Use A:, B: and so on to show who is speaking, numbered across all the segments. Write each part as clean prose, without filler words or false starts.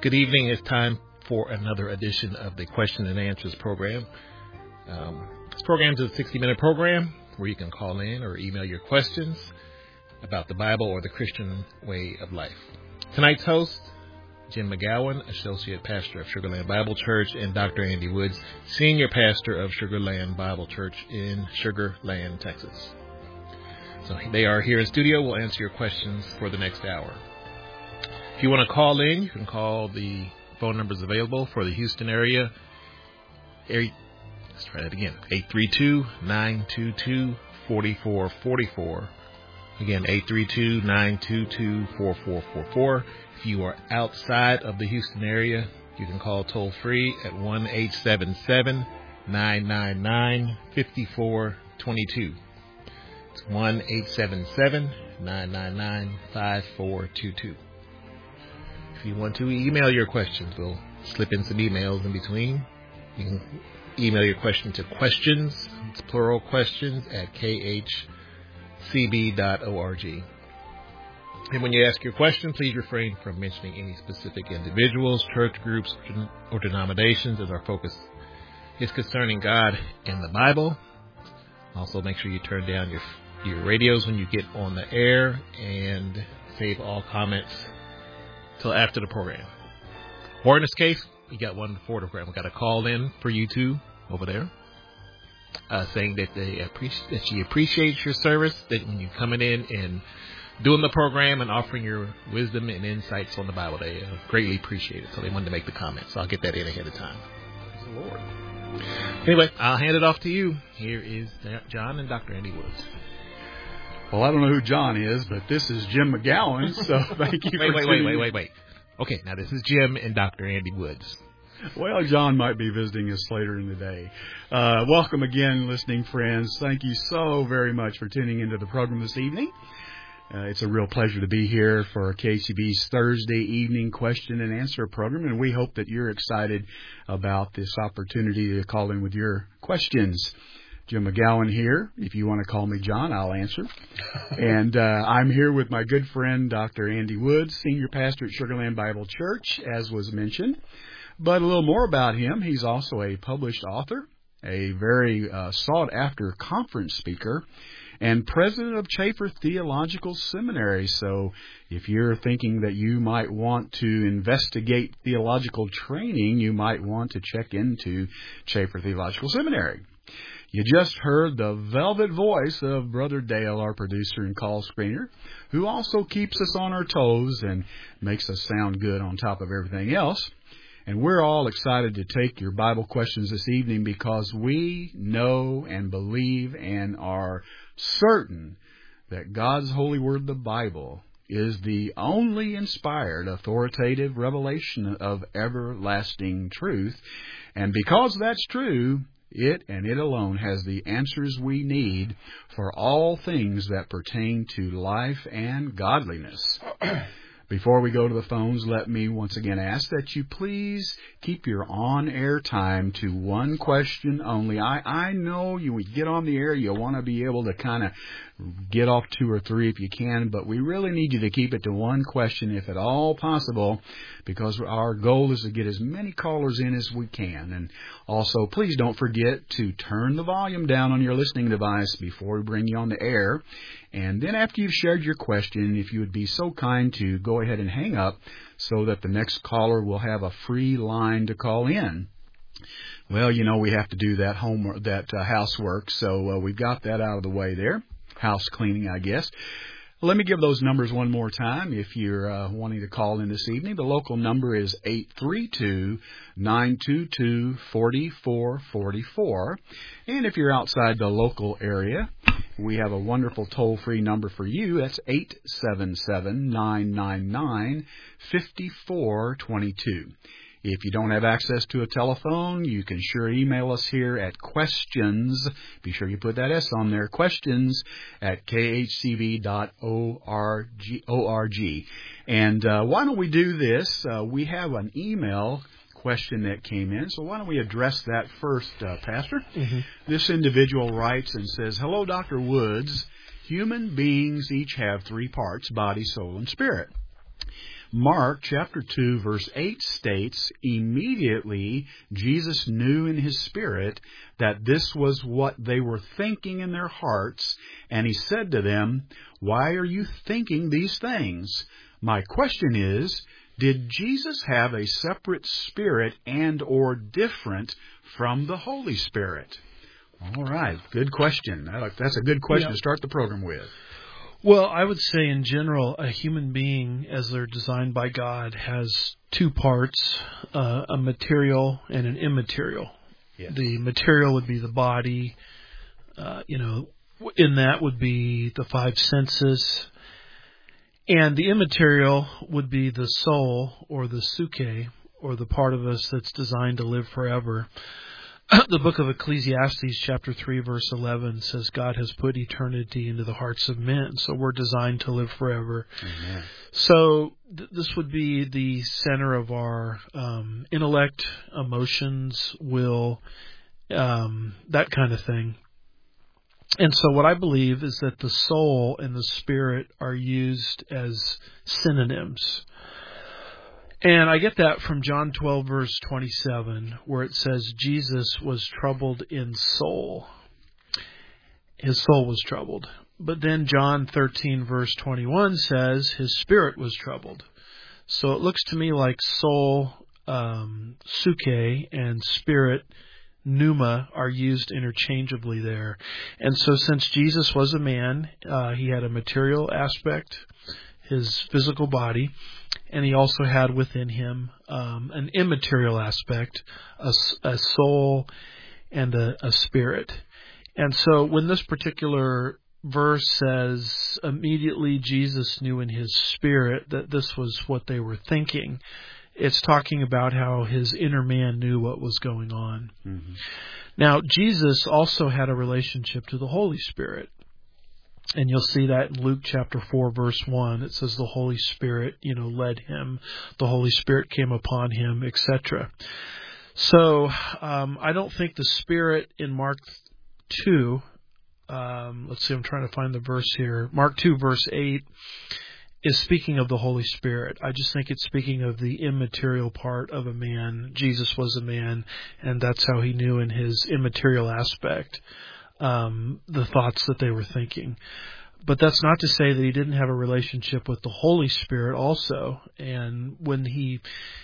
A: Good evening. It's time for another edition of the Question and Answers program. This program is a 60-minute program where you can call in or email your questions about the Bible or the Christian way of life. Tonight's host, Jim McGowan, Associate Pastor of Sugar Land Bible Church, and Dr. Andy Woods, Senior Pastor of Sugar Land Bible Church in Sugar Land, Texas. So they are here in studio. We'll answer your questions for the next hour. If you want to call in, you can call the phone numbers available for the Houston area. Let's try that again. 832-922-4444. Again, 832-922-4444. If you are outside of the Houston area, you can call toll free at 1-877-999-5422. It's 1-877-999-5422. If you want to email your questions, we'll slip in some emails in between. You can email your question to questions, it's plural questions, at khcb.org. And when you ask your question, please refrain from mentioning any specific individuals, church groups, or denominations, as our focus is concerning God and the Bible. Also, make sure you turn down your radios when you get on the air and save all comments till after the program. Or in this case, we got one before the program. We got a call in for you two over there, saying that she appreciates your service, that when you're coming in and doing the program and offering your wisdom and insights on the Bible, they greatly appreciate it. So they wanted to make the comment. So I'll get that in ahead of time. Praise the Lord. Anyway, I'll hand it off to you. Here is John and Dr. Andy Woods.
B: Well, I don't know who John is, but this is Jim McGowan, so thank you for
A: Wait. Okay, now this is Jim and Dr. Andy Woods.
B: Well, John might be visiting us later in the day. Welcome again, listening friends. Thank you so very much for tuning into the program this evening. It's a real pleasure to be here for KCB's Thursday evening question and answer program, and we hope that you're excited about this opportunity to call in with your questions. Jim McGowan here. If you want to call me John, I'll answer. And I'm here with my good friend, Dr. Andy Woods, Senior Pastor at Sugar Land Bible Church, as was mentioned. But a little more about him. He's also a published author, a very sought-after conference speaker, and president of Chafer Theological Seminary. So if you're thinking that you might want to investigate theological training, you might want to check into Chafer Theological Seminary. You just heard the velvet voice of Brother Dale, our producer and call screener, who also keeps us on our toes and makes us sound good on top of everything else. And we're all excited to take your Bible questions this evening because we know and believe and are certain that God's holy word, the Bible, is the only inspired, authoritative revelation of everlasting truth. And because that's true, it and it alone has the answers we need for all things that pertain to life and godliness. Before we go to the phones, let me once again ask that you please keep your on-air time to one question only. I know you when you get on the air, you want to be able to kind of get off two or three if you can, but we really need you to keep it to one question if at all possible, because our goal is to get as many callers in as we can. And also, please don't forget to turn the volume down on your listening device before we bring you on the air. And then after you've shared your question, if you would be so kind to go ahead and hang up so that the next caller will have a free line to call in. Well, you know, we have to do that housework, so we've got that out of the way there. House cleaning, I guess. Let me give those numbers one more time if you're wanting to call in this evening. The local number is 832-922-4444. And if you're outside the local area, we have a wonderful toll-free number for you. That's 877-999-5422. If you don't have access to a telephone, you can sure email us here at questions. Be sure you put that S on there, questions at khcb.org. And why don't we do this? We have an email question that came in, so why don't we address that first, Pastor? Mm-hmm. This individual writes and says, "Hello, Dr. Woods. Human beings each have three parts, body, soul, and spirit. Mark chapter 2 verse 8 states, immediately Jesus knew in his spirit that this was what they were thinking in their hearts, and he said to them, why are you thinking these things? My question is, did Jesus have a separate spirit and or different from the Holy Spirit? All right, good question. That's a good question to start the program with.
C: Well, I would say in general, a human being, as they're designed by God, has two parts, a material and an immaterial.
B: Yes.
C: The material would be the body, in that would be the five senses. And the immaterial would be the soul, or the psyche, or the part of us that's designed to live forever. The book of Ecclesiastes, chapter 3, verse 11, says God has put eternity into the hearts of men, so we're designed to live forever.
B: Amen.
C: So this would be the center of our intellect, emotions, will, that kind of thing. And so what I believe is that the soul and the spirit are used as synonyms. And I get that from John 12, verse 27, where it says Jesus was troubled in soul. His soul was troubled. But then John 13, verse 21 says his spirit was troubled. So it looks to me like soul, psyche, and spirit, pneuma, are used interchangeably there. And so since Jesus was a man, he had a material aspect, his physical body, and he also had within him an immaterial aspect, a soul and a spirit. And so when this particular verse says, immediately Jesus knew in his spirit that this was what they were thinking, it's talking about how his inner man knew what was going on.
B: Mm-hmm.
C: Now, Jesus also had a relationship to the Holy Spirit. And you'll see that in Luke chapter 4, verse 1. It says the Holy Spirit, led him. The Holy Spirit came upon him, etc. So I don't think the Spirit in Mark 2, let's see, I'm trying to find the verse here. Mark 2, verse 8, is speaking of the Holy Spirit. I just think it's speaking of the immaterial part of a man. Jesus was a man, and that's how he knew in his immaterial aspect the thoughts that they were thinking. But that's not to say that he didn't have a relationship with the Holy Spirit also. And when he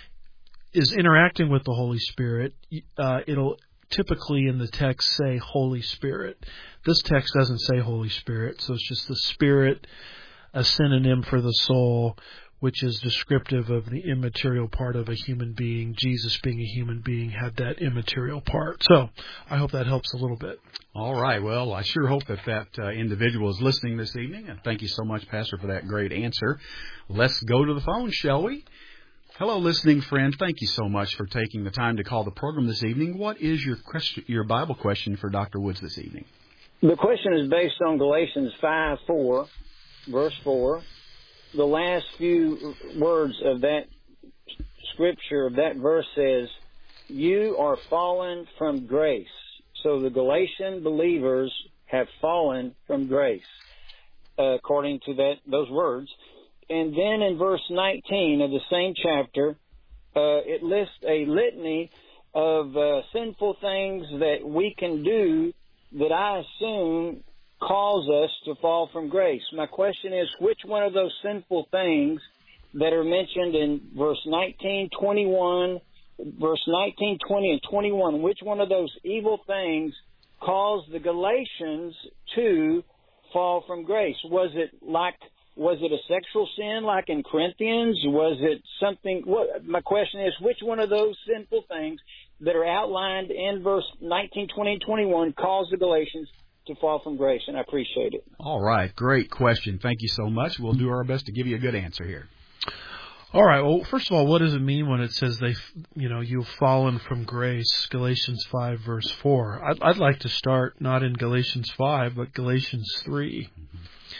C: is interacting with the Holy Spirit, it'll typically in the text say Holy Spirit. This text doesn't say Holy Spirit, so it's just the Spirit, a synonym for the soul, which is descriptive of the immaterial part of a human being. Jesus, being a human being, had that immaterial part. So I hope that helps a little bit.
B: All right. Well, I sure hope that individual is listening this evening. And thank you so much, Pastor, for that great answer. Let's go to the phone, shall we? Hello, listening friend. Thank you so much for taking the time to call the program this evening. What is your Bible question for Dr. Woods this evening?
D: The question is based on Galatians 5:4, verse 4. The last few words of that scripture, of that verse says, you are fallen from grace. So the Galatian believers have fallen from grace, according to those words. And then in verse 19 of the same chapter, it lists a litany of sinful things that we can do that I assume cause us to fall from grace. My question is, which one of those sinful things that are mentioned in verse 19, 21, verse 19, 20, and 21, which one of those evil things caused the Galatians to fall from grace? Was it a sexual sin like in Corinthians? Was it something? My question is, which one of those sinful things that are outlined in verse 19, 20, and 21 caused the Galatians to fall from grace? And I appreciate it.
B: All right. Great question. Thank you so much. We'll do our best to give you a good answer here.
C: All right. Well, first of all, what does it mean when it says you've fallen from grace? Galatians 5, verse 4. I'd like to start not in Galatians 5, but Galatians 3. Mm-hmm.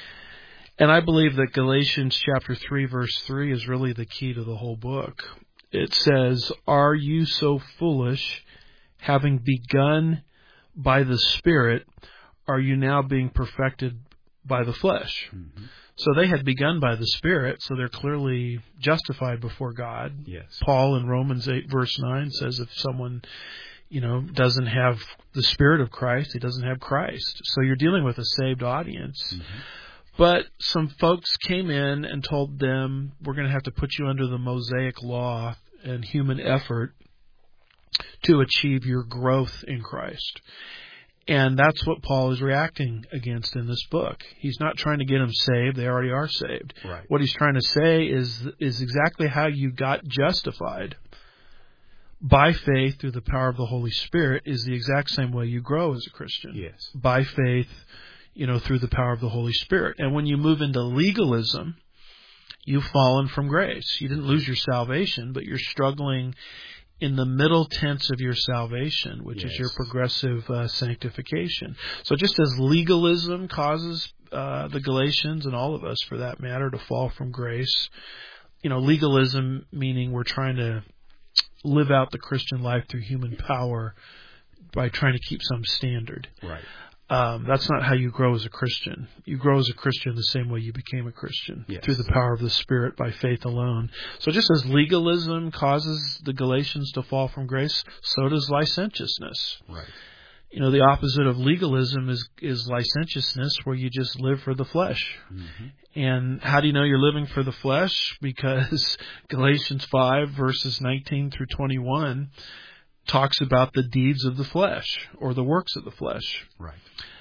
C: And I believe that Galatians chapter 3, verse 3 is really the key to the whole book. It says, are you so foolish, having begun by the Spirit, are you now being perfected by the flesh.
B: Mm-hmm.
C: So they had begun by the Spirit, so they're clearly justified before God.
B: Yes.
C: Paul in Romans 8 verse 9 says if someone, doesn't have the Spirit of Christ, he doesn't have Christ. So you're dealing with a saved audience.
B: Mm-hmm.
C: But some folks came in and told them, we're going to have to put you under the Mosaic law and human effort to achieve your growth in Christ. And that's what Paul is reacting against in this book. He's not trying to get them saved. They already are saved.
B: Right.
C: What he's trying to say is exactly how you got justified by faith through the power of the Holy Spirit is the exact same way you grow as a Christian.
B: Yes.
C: By faith, through the power of the Holy Spirit. And when you move into legalism, you've fallen from grace. You didn't lose your salvation, but you're struggling in the middle tense of your salvation, which is your progressive sanctification. So just as legalism causes the Galatians and all of us, for that matter, to fall from grace, legalism meaning we're trying to live out the Christian life through human power by trying to keep some standard.
B: Right.
C: That's not how you grow as a Christian. You grow as a Christian the same way you became a Christian, through the power of the Spirit by faith alone. So just as legalism causes the Galatians to fall from grace, so does licentiousness.
B: Right.
C: The opposite of legalism is licentiousness, where you just live for the flesh.
B: Mm-hmm.
C: And how do you know you're living for the flesh? Because Galatians 5 verses 19 through 21 talks about the deeds of the flesh, or the works of the flesh.
B: Right.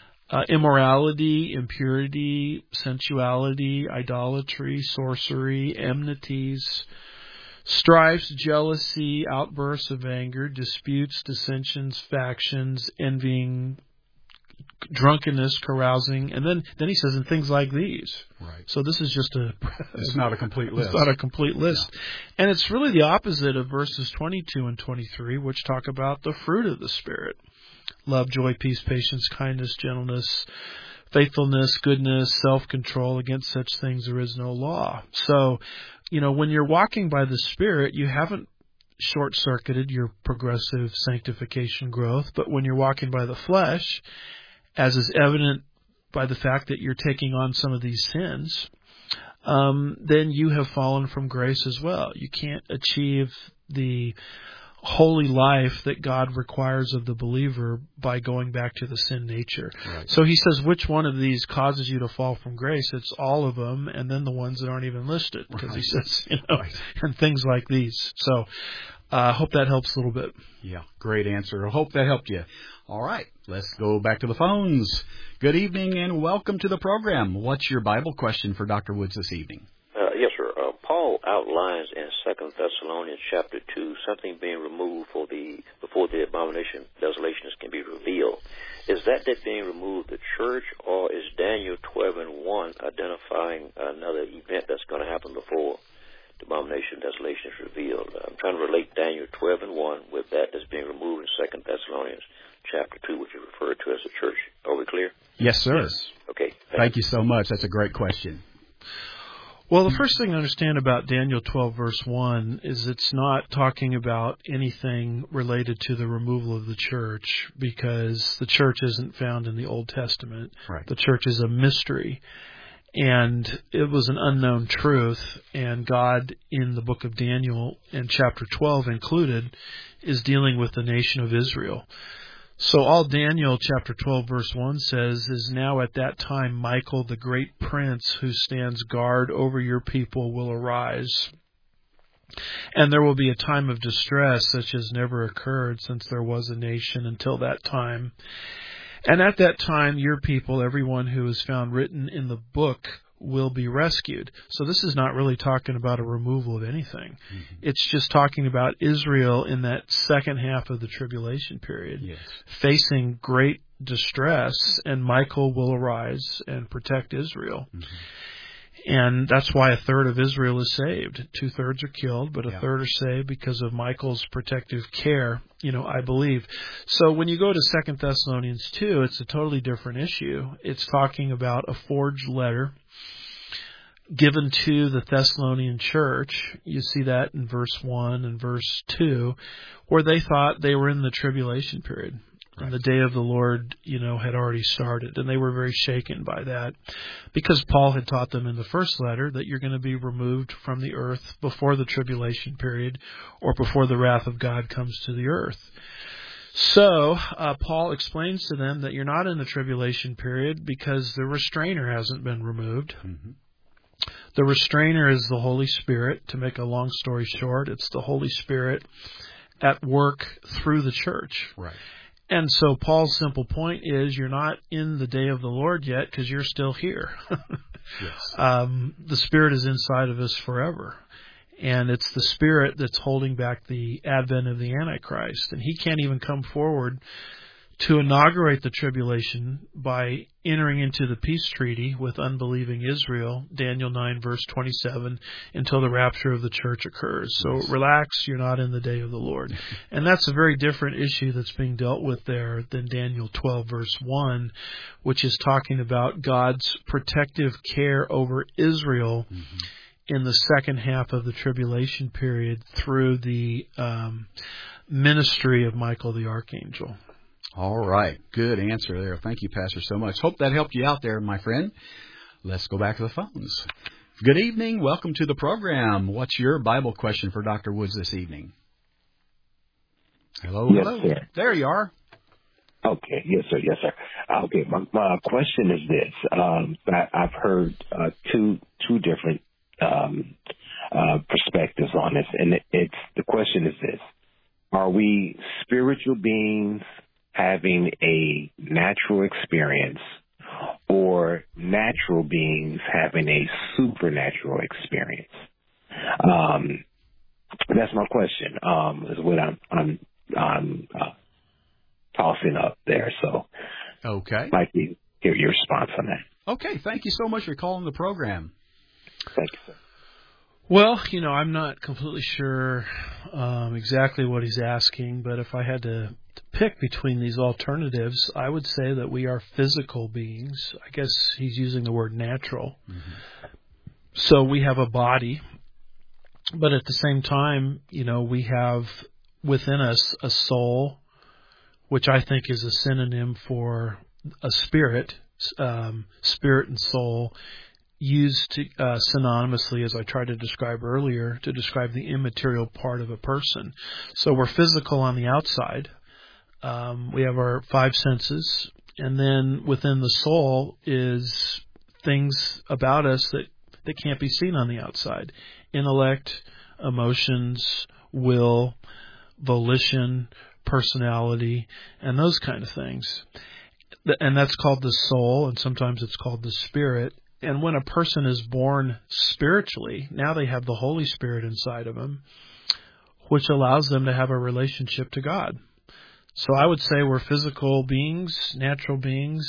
C: Immorality, impurity, sensuality, idolatry, sorcery, enmities, strifes, jealousy, outbursts of anger, disputes, dissensions, factions, envying, drunkenness, carousing, and then he says, and things like these.
B: Right.
C: So this is just
B: it's not a complete list.
C: It's not a complete list.
B: No.
C: And it's really the opposite of verses 22 and 23, which talk about the fruit of the Spirit. Love, joy, peace, patience, kindness, gentleness, faithfulness, goodness, self-control. Against such things there is no law. So, when you're walking by the Spirit, you haven't short-circuited your progressive sanctification growth. But when you're walking by the flesh, as is evident by the fact that you're taking on some of these sins, then you have fallen from grace as well. You can't achieve the holy life that God requires of the believer by going back to the sin nature.
B: Right.
C: So he says, which one of these causes you to fall from grace? It's all of them, and then the ones that aren't even listed, because he says, and things like these. So I hope that helps a little bit.
B: Yeah, great answer. I hope that helped you. All right, let's go back to the phones. Good evening and welcome to the program. What's your Bible question for Dr. Woods this evening?
E: Yes, sir. Paul outlines in 2 Thessalonians chapter 2 something being removed before the abomination desolations can be revealed. Is that being removed the church, or is Daniel 12:1 identifying another event that's going to happen before the abomination desolation is revealed? I'm trying to relate Daniel 12:1 with that that's being removed in 2 Thessalonians chapter 2, which is referred to as the church. Are we clear?
B: Yes, sir.
E: Yes. Okay.
B: Thank you so much. That's a great question.
C: Well, the first thing to understand about Daniel 12, verse 1, is it's not talking about anything related to the removal of the church, because the church isn't found in the Old Testament.
B: Right.
C: The church is a mystery, and it was an unknown truth, and God, in the book of Daniel, and chapter 12 included, is dealing with the nation of Israel. So all Daniel chapter 12 verse 1 says is, now at that time Michael, the great prince who stands guard over your people, will arise. And there will be a time of distress such as never occurred since there was a nation until that time. And at that time your people, everyone who is found written in the book, will be rescued. So this is not really talking about a removal of anything. Mm-hmm. It's just talking about Israel in that second half of the tribulation period, facing great distress, and Michael will arise and protect Israel. Mm-hmm. And that's why a third of Israel is saved. 2/3 are killed, but a third are saved because of Michael's protective care, I believe. So when you go to 2 Thessalonians 2, it's a totally different issue. It's talking about a forged letter given to the Thessalonian church. You see that in verse 1 and verse 2, where they thought they were in the tribulation period. Right. And the day of the Lord, had already started. And they were very shaken by that because Paul had taught them in the first letter that you're going to be removed from the earth before the tribulation period or before the wrath of God comes to the earth. So Paul explains to them that you're not in the tribulation period because the restrainer hasn't been removed. Mm-hmm. The restrainer is the Holy Spirit. To make a long story short, it's the Holy Spirit at work through the church.
B: Right.
C: And so Paul's simple point is you're not in the day of the Lord yet because you're still here.
B: Yes.
C: The Spirit is inside of us forever. And it's the Spirit that's holding back the advent of the Antichrist. And he can't even come forward to inaugurate the tribulation by entering into the peace treaty with unbelieving Israel, Daniel 9, verse 27, until the rapture of the church occurs. So relax, you're not in the day of the Lord. And that's a very different issue that's being dealt with there than Daniel 12, verse 1, which is talking about God's protective care over Israel in the second half of the tribulation period through the ministry of Michael the Archangel.
B: All right. Good answer there. Thank you, Pastor, so much. Hope that helped you out there, my friend. Let's go back to the phones. Good evening. Welcome to the program. What's your Bible question for Dr. Woods this evening? Hello,
F: yes,
B: hello.
F: Sir.
B: There you are.
F: Okay. Yes, sir. Yes, sir. Okay. My question is this. I've heard two different perspectives on this, and the question is this: are we spiritual beings having a natural experience, or natural beings having a supernatural experience? That's my question. Is what I'm tossing up there. So,
B: okay,
F: I'd like to hear your response on that.
B: Okay. Thank you so much for calling the program.
F: Thank you, sir.
C: Well, I'm not completely sure exactly what he's asking, but if I had to pick between these alternatives, I would say that we are physical beings. I guess he's using the word natural. Mm-hmm. So we have a body, but at the same time, we have within us a soul, which I think is a synonym for a spirit, spirit and soul, used synonymously, as I tried to describe earlier, to describe the immaterial part of a person. So we're physical on the outside. We have our five senses, and then within the soul is things about us that can't be seen on the outside. Intellect, emotions, will, volition, personality, and those kind of things. And that's called the soul, and sometimes it's called the spirit. And when a person is born spiritually, now they have the Holy Spirit inside of them, which allows them to have a relationship to God. So I would say we're physical beings, natural beings,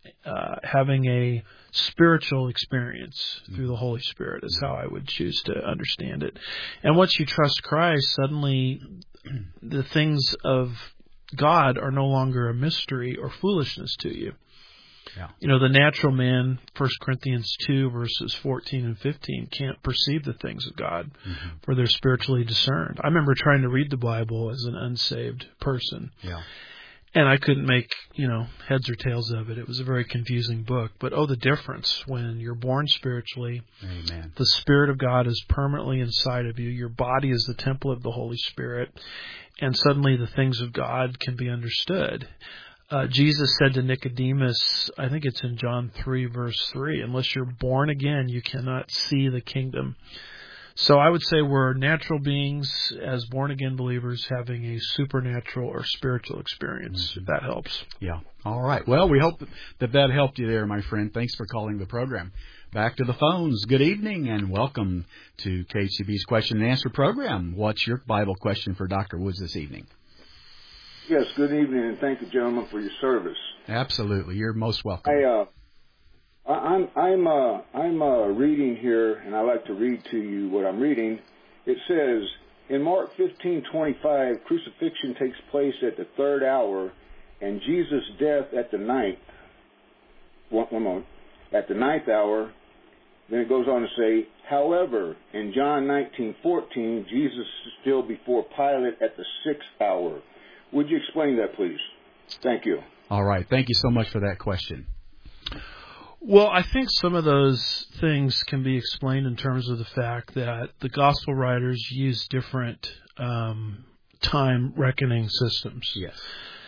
C: having a spiritual experience through the Holy Spirit is how I would choose to understand it. And once you trust Christ, suddenly the things of God are no longer a mystery or foolishness to you. Yeah. The natural man, 1 Corinthians 2, verses 14 and 15, can't perceive the things of God, for they're spiritually discerned. I remember trying to read the Bible as an unsaved person.
B: Yeah.
C: And I couldn't make, heads or tails of it. It was a very confusing book. But the difference when you're born spiritually.
B: Amen.
C: The Spirit of God is permanently inside of you. Your body is the temple of the Holy Spirit. And suddenly the things of God can be understood. Jesus said to Nicodemus, I think it's in John 3, verse 3, unless you're born again, you cannot see the kingdom. So I would say we're natural beings as born-again believers having a supernatural or spiritual experience, if that helps.
B: Yeah. All right. Well, we hope that helped you there, my friend. Thanks for calling the program. Back to the phones. Good evening and welcome to KHCB's Question and Answer program. What's your Bible question for Dr. Woods this evening?
G: Yes, good evening, and thank you, gentlemen, for your service.
B: Absolutely. You're most welcome.
G: I'm reading here, and I like to read to you what I'm reading. It says, in Mark 15:25, crucifixion takes place at the third hour, and Jesus' death at the ninth. One moment. At the ninth hour. Then it goes on to say, however, in John 19:14, Jesus is still before Pilate at the sixth hour. Would you explain that, please? Thank you.
B: All right. Thank you so much for that question.
C: Well, I think some of those things can be explained in terms of the fact that the gospel writers use different time reckoning systems.
B: Yes.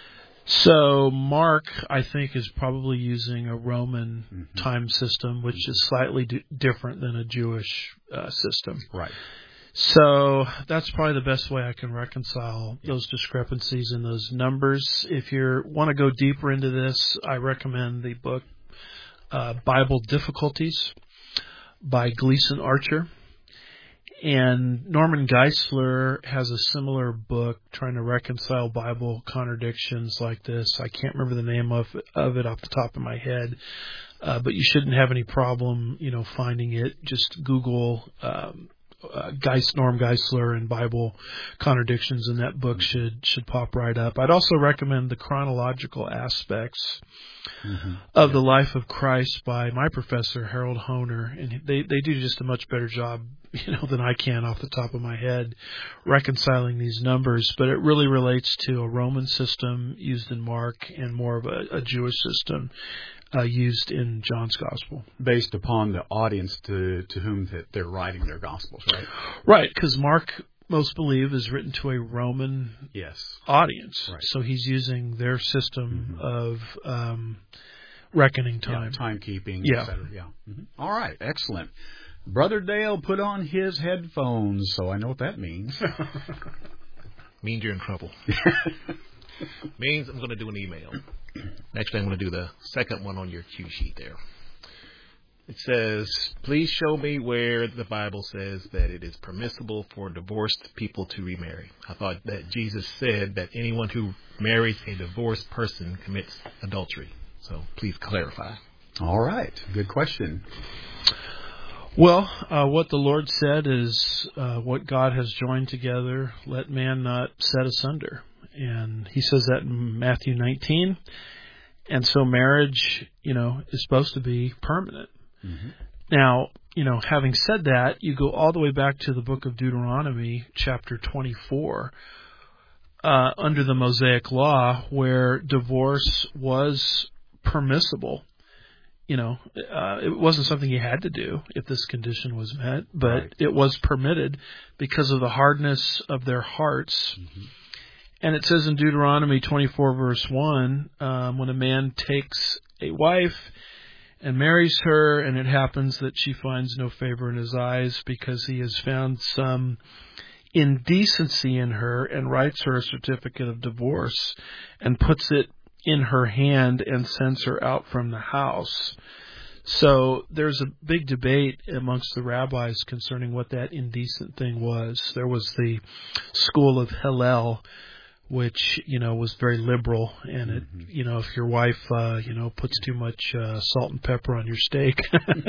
C: So Mark, I think, is probably using a Roman time system, which is slightly different than a Jewish system.
B: Right.
C: So that's probably the best way I can reconcile those discrepancies in those numbers. If you want to go deeper into this, I recommend the book Bible Difficulties by Gleason Archer. And Norman Geisler has a similar book trying to reconcile Bible contradictions like this. I can't remember the name of it off the top of my head, but you shouldn't have any problem, finding it. Just Google Norm Geisler and Bible contradictions, and that book should pop right up. I'd also recommend The Chronological Aspects of the Life of Christ by my professor, Harold Honer, and they do just a much better job, than I can off the top of my head reconciling these numbers. But it really relates to a Roman system used in Mark and more of a Jewish system used in John's Gospel.
B: Based upon the audience to whom they're writing their Gospels, right?
C: Right, because Mark, most believe, is written to a Roman audience. Right. So he's using their system of reckoning time.
B: Timekeeping, et cetera. Yeah. All right, excellent. Brother Dale put on his headphones, so I know what that means.
A: Means you're in trouble. Means I'm going to do an email. Actually, I'm going to do the second one on your cue sheet there. It says, please show me where the Bible says that it is permissible for divorced people to remarry. I thought that Jesus said that anyone who marries a divorced person commits adultery. So please clarify.
B: All right. Good question.
C: Well, what the Lord said is what God has joined together, let man not set asunder. And he says that in Matthew 19. And so marriage, is supposed to be permanent. Now, having said that, you go all the way back to the book of Deuteronomy, chapter 24, under the Mosaic Law, where divorce was permissible. It wasn't something you had to do if this condition was met, but it was permitted because of the hardness of their hearts. And it says in Deuteronomy 24, verse 1, when a man takes a wife and marries her, and it happens that she finds no favor in his eyes because he has found some indecency in her, and writes her a certificate of divorce and puts it in her hand and sends her out from the house. So there's a big debate amongst the rabbis concerning what that indecent thing was. There was the school of Hillel, which, was very liberal, and it, if your wife, puts too much salt and pepper on your steak,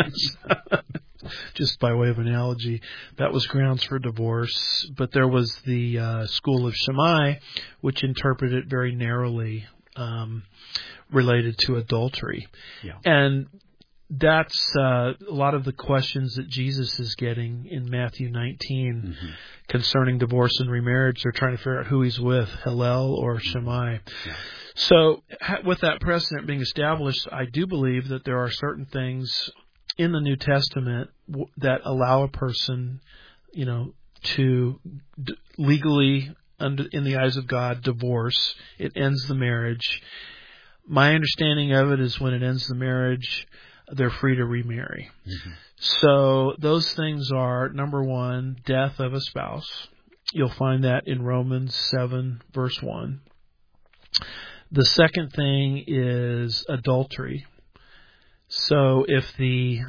C: just by way of analogy, that was grounds for divorce. But there was the school of Shammai, which interpreted it very narrowly, related to adultery. And that's a lot of the questions that Jesus is getting in Matthew 19 concerning divorce and remarriage. They're trying to figure out who he's with, Hillel or Shammai. So with that precedent being established, I do believe that there are certain things in the New Testament that allow a person, to legally, in the eyes of God, divorce. It ends the marriage. My understanding of it is when it ends the marriage, they're free to remarry. So those things are, number one, death of a spouse. You'll find that in Romans 7, verse 1. The second thing is adultery. So if the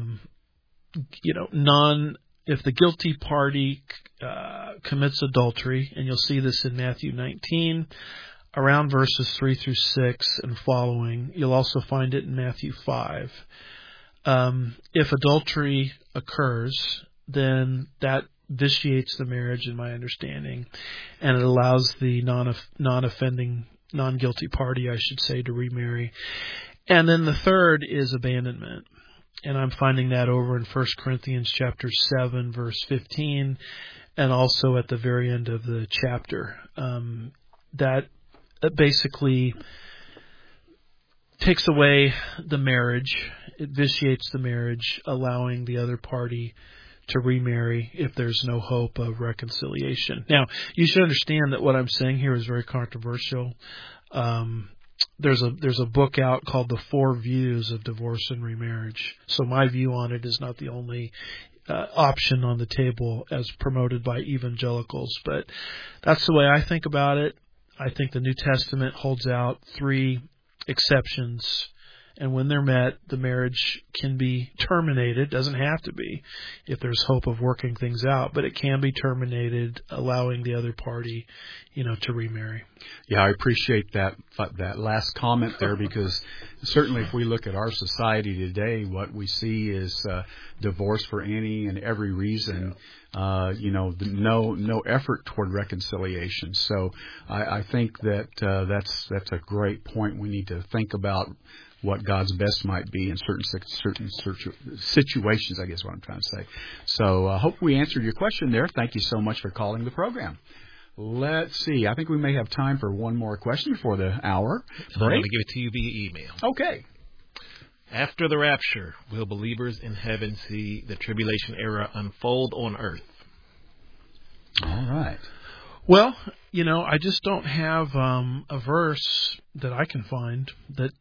C: if the guilty party commits adultery, and you'll see this in Matthew 19, around verses 3 through 6 and following. You'll also find it in Matthew 5. If adultery occurs, then that vitiates the marriage, in my understanding, and it allows the non-offending, non-guilty party, I should say, to remarry. And then the third is abandonment. And I'm finding that over in 1 Corinthians chapter 7, verse 15, and also at the very end of the chapter. That basically takes away the marriage. It vitiates the marriage, allowing the other party to remarry if there's no hope of reconciliation. Now, you should understand that what I'm saying here is very controversial. There's a book out called The 4 Views of Divorce and Remarriage. So my view on it is not the only option on the table as promoted by evangelicals, but that's the way I think about it. I think the New Testament holds out 3 exceptions, and when they're met, the marriage can be terminated. Doesn't have to be if there's hope of working things out, but it can be terminated, allowing the other party, to remarry.
B: Yeah, I appreciate that last comment there, because certainly if we look at our society today, what we see is divorce for any and every reason. No effort toward reconciliation. So I think that that's a great point. We need to think about what God's best might be in certain situations, I guess what I'm trying to say. So I hope we answered your question there. Thank you so much for calling the program. Let's see. I think we may have time for one more question before the hour.
A: I'm going to give it to you via email.
B: Okay.
A: After the rapture, will believers in heaven see the tribulation era unfold on earth?
B: All right.
C: Well, I just don't have a verse that I can find that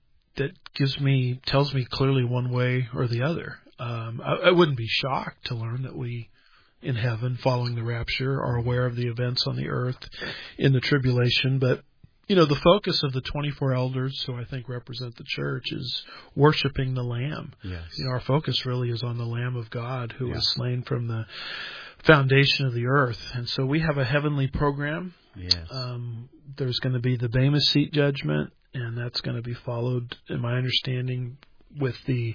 C: tells me clearly one way or the other. I wouldn't be shocked to learn that we in heaven following the rapture are aware of the events on the earth in the tribulation, but the focus of the 24 elders, who I think represent the church, is worshiping the Lamb.
B: Yes.
C: Our focus really is on the Lamb of God who was slain from the foundation of the earth. And so we have a heavenly program.
B: Yes.
C: There's going to be the Bema Seat judgment, and that's going to be followed, in my understanding, with the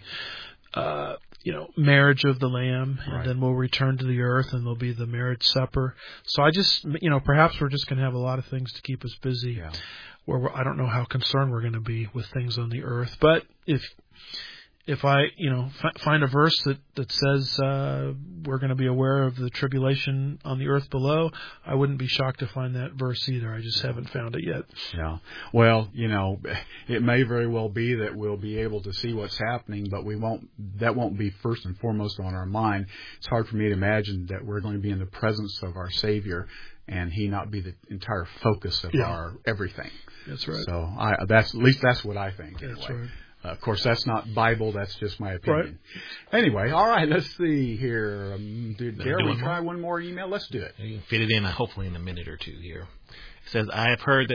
C: marriage of the Lamb, and
B: right.
C: Then we'll return to the earth, and there'll be the marriage supper. So I just, perhaps we're just going to have a lot of things to keep us busy.
B: Yeah.
C: Where I don't know how concerned we're going to be with things on the earth, but if I, find a verse that says we're going to be aware of the tribulation on the earth below, I wouldn't be shocked to find that verse either. I just haven't found it yet.
B: Yeah. Well, it may very well be that we'll be able to see what's happening, but that won't be first and foremost on our mind. It's hard for me to imagine that we're going to be in the presence of our Savior and He not be the entire focus of our everything.
C: That's right.
B: So at least that's what I think. Anyway.
C: That's right.
B: Of course, that's not Bible. That's just my opinion. Right. Anyway, all right. Let's see here. Dare we try one more email? Let's do it.
A: You can fit it in, hopefully, in a minute or two here. It says, I've heard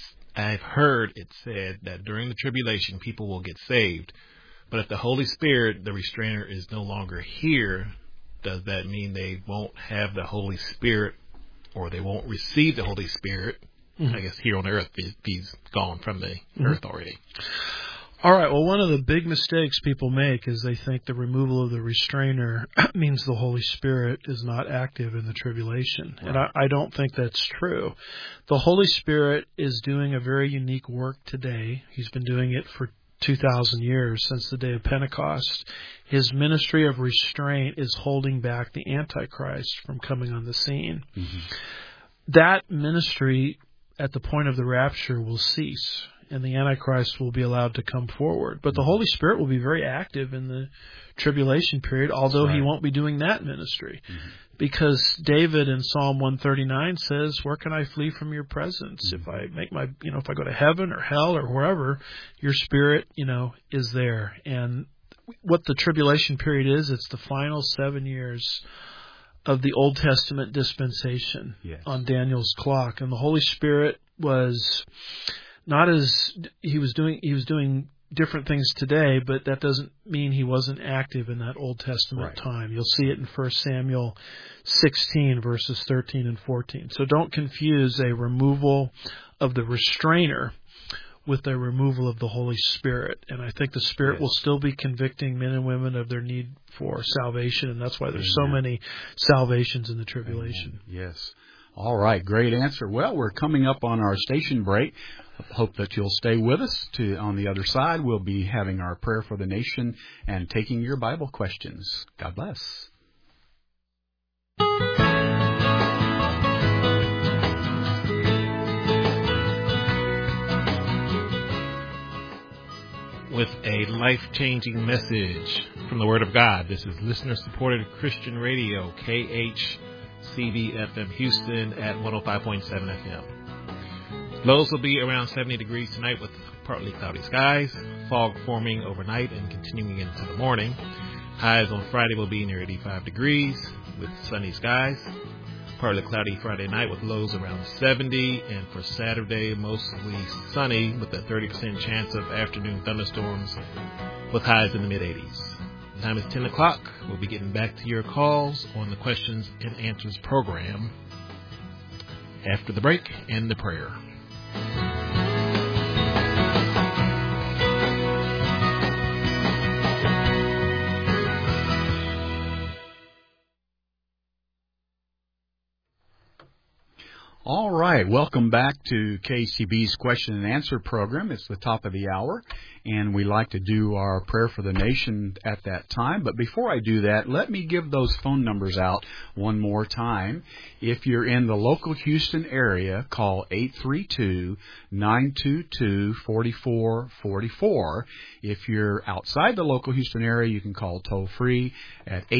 A: it said that during the tribulation, people will get saved. But if the Holy Spirit, the restrainer, is no longer here, does that mean they won't have the Holy Spirit, or they won't receive the Holy Spirit? Mm-hmm. I guess here on earth, if He's gone from the earth already.
C: All right. Well, one of the big mistakes people make is they think the removal of the restrainer means the Holy Spirit is not active in the tribulation. Right. And I don't think that's true. The Holy Spirit is doing a very unique work today. He's been doing it for 2,000 years, since the day of Pentecost. His ministry of restraint is holding back the Antichrist from coming on the scene. Mm-hmm. That ministry at the point of the rapture will cease, and the Antichrist will be allowed to come forward. But the Holy Spirit will be very active in the tribulation period, although He won't be doing that ministry. Mm-hmm. Because David in Psalm 139 says, where can I flee from your presence? Mm-hmm. If I make if I go to heaven or hell or wherever, your Spirit, is there. And what the tribulation period is, it's the final 7 years of the Old Testament dispensation on Daniel's clock. And the Holy Spirit was not as he was doing different things today, but that doesn't mean He wasn't active in that Old Testament time. You'll see it in 1 Samuel 16, verses 13 and 14. So don't confuse a removal of the restrainer with the removal of the Holy Spirit. And I think the Spirit will still be convicting men and women of their need for salvation, and that's why there's so many salvations in the tribulation.
B: Yes. All right, great answer. Well, we're coming up on our station break. Hope that you'll stay with us. On the other side, we'll be having our prayer for the nation and taking your Bible questions. God bless.
A: with a life-changing message from the Word of God. This is listener-supported Christian radio, KHCB FM Houston at 105.7 FM. Lows will be around 70 degrees tonight with partly cloudy skies, fog forming overnight and continuing into the morning. Highs on Friday will be near 85 degrees with sunny skies. Partly cloudy Friday night with lows around 70, and for Saturday, mostly sunny with a 30% chance of afternoon thunderstorms with highs in the mid-80s. The time is 10 o'clock. We'll be getting back to your calls on the Questions and Answers program after the break and the prayer.
B: All right, welcome back to KCB's Question and Answer program. It's the top of the hour, and we like to do our prayer for the nation at that time. But before I do that, let me give those phone numbers out one more time. If you're in the local Houston area, call 832-922-4444. If you're outside the local Houston area, you can call toll-free at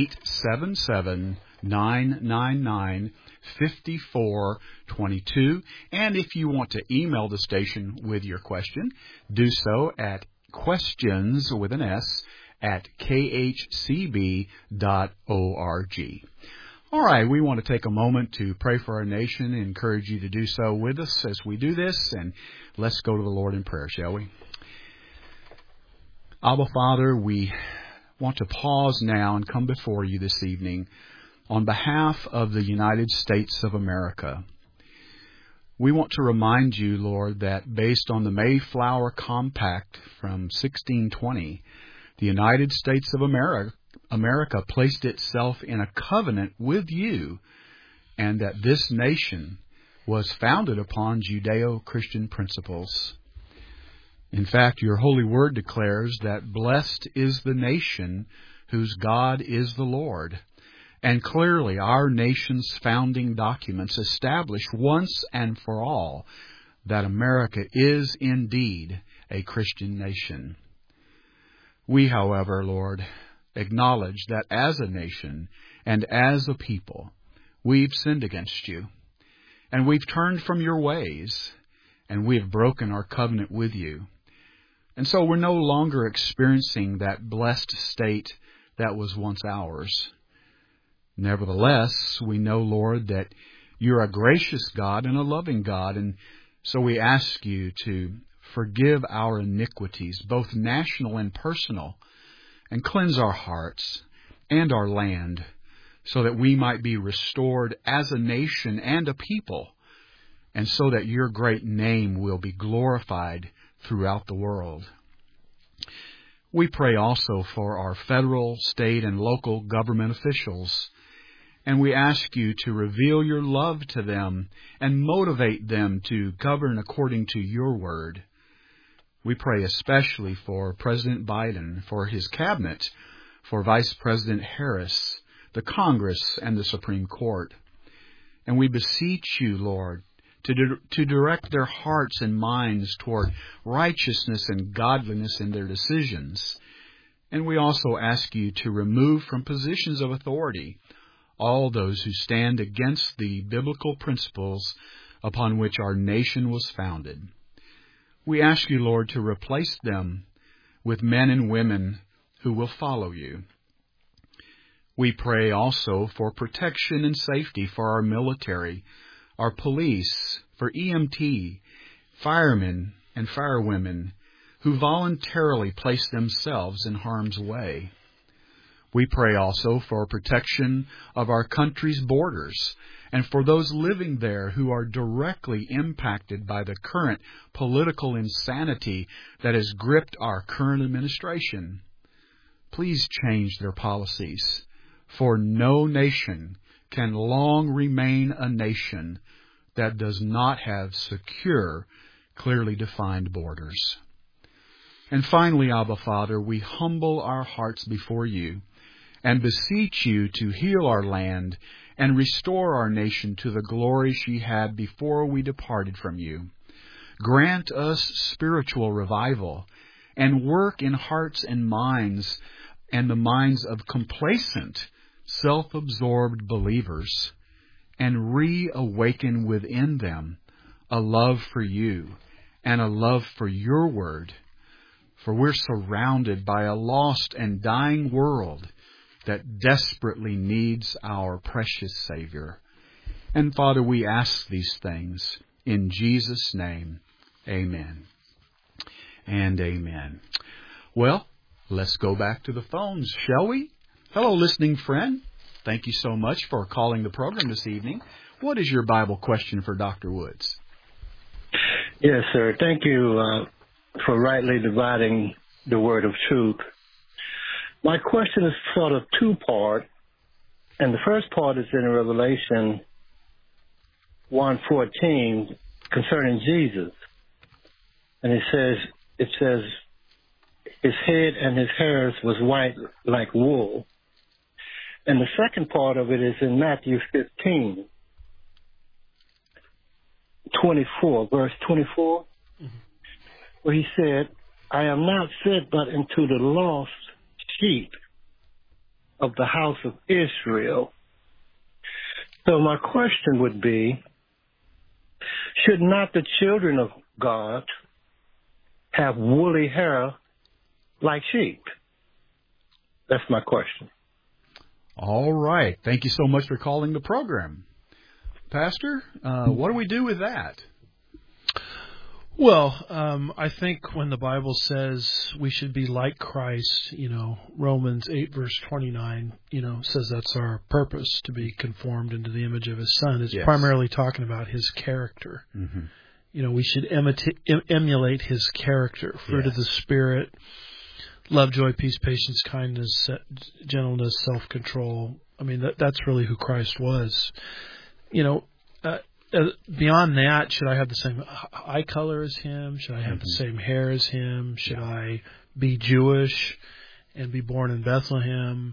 B: 877-999-5422. And if you want to email the station with your question, do so at questions with an S at khcb.org. All right, we want to take a moment to pray for our nation and encourage you to do so with us as we do this. And let's go to the Lord in prayer, shall we? Abba, Father, we want to pause now and come before you this evening on behalf of the United States of America. We want to remind you, Lord, that based on the Mayflower Compact from 1620, the United States of America placed itself in a covenant with you, and that this nation was founded upon Judeo-Christian principles. In fact, your holy word declares that blessed is the nation whose God is the Lord. And clearly, our nation's founding documents establish once and for all that America is indeed a Christian nation. We, however, Lord, acknowledge that as a nation and as a people, we've sinned against you, and we've turned from your ways, and we have broken our covenant with you. And so we're no longer experiencing that blessed state that was once ours. Nevertheless, we know, Lord, that you're a gracious God and a loving God, and so we ask you to forgive our iniquities, both national and personal, and cleanse our hearts and our land, so that we might be restored as a nation and a people, and so that your great name will be glorified throughout the world. We pray also for our federal, state, and local government officials, and we ask you to reveal your love to them and motivate them to govern according to your word. We pray especially for President Biden, for his cabinet, for Vice President Harris, the Congress, and the Supreme Court. And we beseech you, Lord, to direct their hearts and minds toward righteousness and godliness in their decisions. And we also ask you to remove from positions of authority all those who stand against the biblical principles upon which our nation was founded. We ask you, Lord, to replace them with men and women who will follow you. We pray also for protection and safety for our military, our police, for EMT, firemen, and firewomen who voluntarily place themselves in harm's way. We pray also for protection of our country's borders and for those living there who are directly impacted by the current political insanity that has gripped our current administration. Please change their policies, for no nation can long remain a nation that does not have secure, clearly defined borders. And finally, Abba Father, we humble our hearts before you and beseech you to heal our land and restore our nation to the glory she had before we departed from you. Grant us spiritual revival and work in hearts and minds and the minds of complacent, self-absorbed believers, and reawaken within them a love for you and a love for your word. For we're surrounded by a lost and dying world that desperately needs our precious Savior. And Father, we ask these things in Jesus' name. Amen and amen. Well, let's go back to the phones, shall we? Hello, listening friend. Thank you so much for calling the program this evening. What is your Bible question for Dr. Woods?
H: Yes, sir. Thank you for rightly dividing the word of truth. My question is sort of two-part, and the first part is in Revelation 1:14 concerning Jesus. And it says, his head and his hairs was white like wool. And the second part of it is in Matthew 15:24, verse 24, where he said, I am not sent but into the lost sheep of the house of Israel. So my question would be, should not the children of God have woolly hair like sheep? That's my question.
B: All right. Thank you so much for calling the program. Pastor, what do we do with that?
C: Well, I think when the Bible says we should be like Christ, Romans 8 verse 29, says that's our purpose, to be conformed into the image of His Son. It's primarily talking about His character. Mm-hmm. We should emulate His character, fruit of the Spirit, love, joy, peace, patience, kindness, gentleness, self-control. I mean, that's really who Christ was. Beyond that, should I have the same eye color as Him? Should I have the same hair as Him? Should I be Jewish and be born in Bethlehem?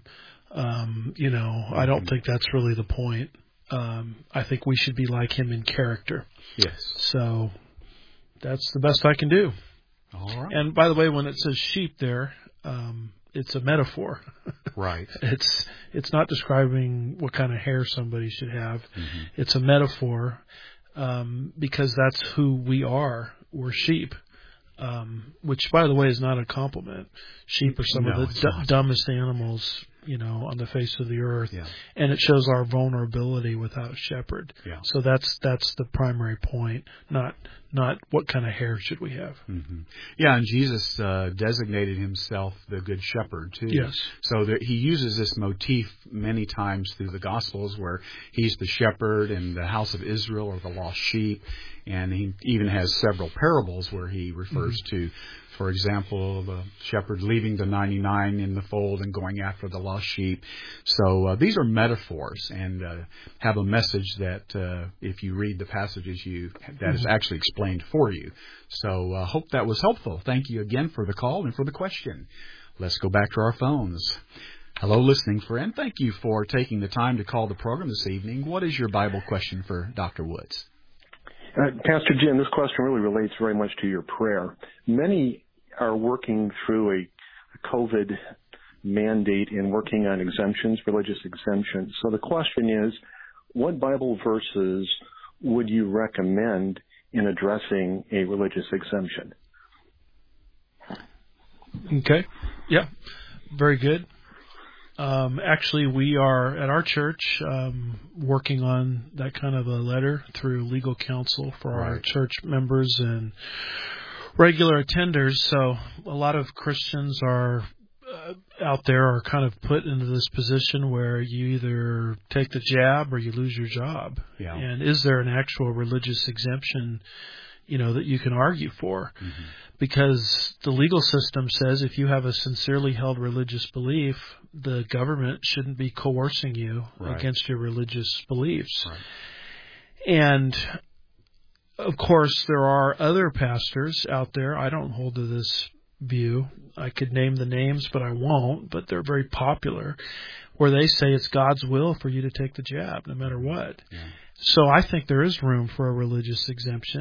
C: I don't think that's really the point. I think we should be like Him in character.
B: Yes.
C: So that's the best I can do.
B: All right.
C: And by the way, when it says sheep there, it's a metaphor.
B: Right.
C: It's not describing what kind of hair somebody should have. Mm-hmm. It's a metaphor because that's who we are. We're sheep, which, by the way, is not a compliment. Sheep are some of the dumbest animals, on the face of the earth. Yeah. And it shows our vulnerability without a shepherd. Yeah. So that's the primary point, not what kind of hair should we have.
B: Mm-hmm. Yeah, and Jesus designated Himself the Good Shepherd, too.
C: Yes.
B: So He uses this motif many times through the Gospels where He's the shepherd and the house of Israel or the lost sheep. And He even has several parables where He refers to, for example, the shepherd leaving the 99 in the fold and going after the lost sheep. So these are metaphors and have a message that if you read the passages, that is actually explained for you. So I hope that was helpful. Thank you again for the call and for the question. Let's go back to our phones. Hello, listening friend. Thank you for taking the time to call the program this evening. What is your Bible question for Dr. Woods?
I: Pastor Jim, this question really relates very much to your prayer. Many are working through a COVID mandate and working on exemptions, religious exemptions. So the question is, what Bible verses would you recommend in addressing a religious exemption?
C: Okay. Yeah. Very good. Actually, we are at our church working on that kind of a letter through legal counsel for our church members and regular attenders. So a lot of Christians are out there are kind of put into this position where you either take the jab or you lose your job. Yeah. And is there an actual religious exemption, that you can argue for? Mm-hmm. Because the legal system says if you have a sincerely held religious belief, the government shouldn't be coercing you against your religious beliefs. Right. And, of course, there are other pastors out there. I don't hold to this view. I could name the names, but I won't. But they're very popular, where they say it's God's will for you to take the jab no matter what. Yeah. So I think there is room for a religious exemption.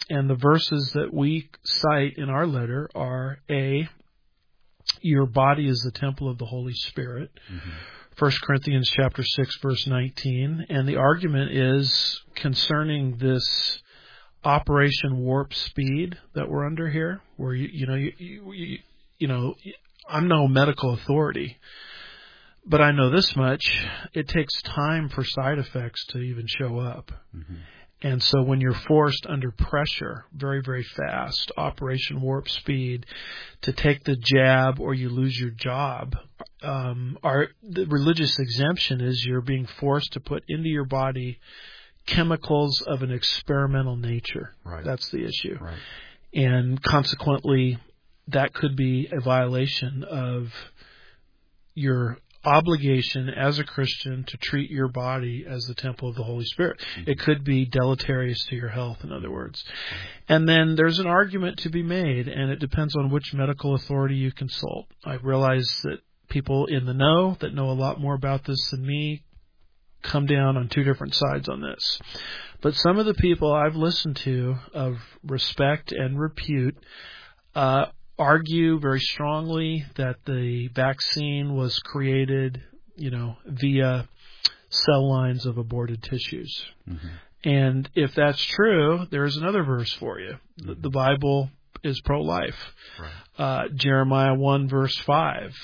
C: And the verses that we cite in our letter are A, your body is the temple of the Holy Spirit. 1 Corinthians chapter 6, verse 19. And the argument is concerning this Operation Warp Speed that we're under here, where you know, I'm no medical authority, but I know this much: it takes time for side effects to even show up. And so when you're forced under pressure, very, very fast, Operation Warp Speed, to take the jab or you lose your job, the religious exemption is you're being forced to put into your body chemicals of an experimental nature.
B: Right.
C: That's the issue.
B: Right.
C: And consequently, that could be a violation of your obligation as a Christian to treat your body as the temple of the Holy Spirit. It could be deleterious to your health, in other words. And then there's an argument to be made, and it depends on which medical authority you consult. I realize that people in the know that know a lot more about this than me come down on two different sides on this. But some of the people I've listened to of respect and repute argue very strongly that the vaccine was created, via cell lines of aborted tissues. And if that's true, there's another verse for you. The Bible is pro-life. Right. Jeremiah 1, verse 5.